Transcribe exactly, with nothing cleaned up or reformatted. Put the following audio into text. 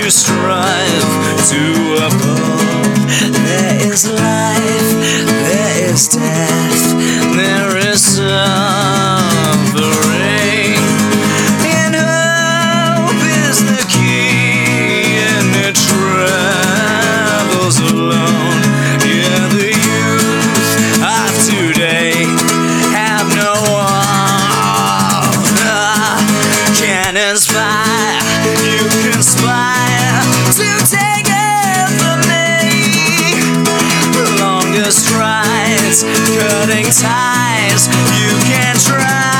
to strive to above. There is life, there is death, there is suffering, and hope is the key, and it travels alone. Yeah, the youth of today have no one can inspire. You conspire to take it from me. Longer strides, cutting ties. You can try.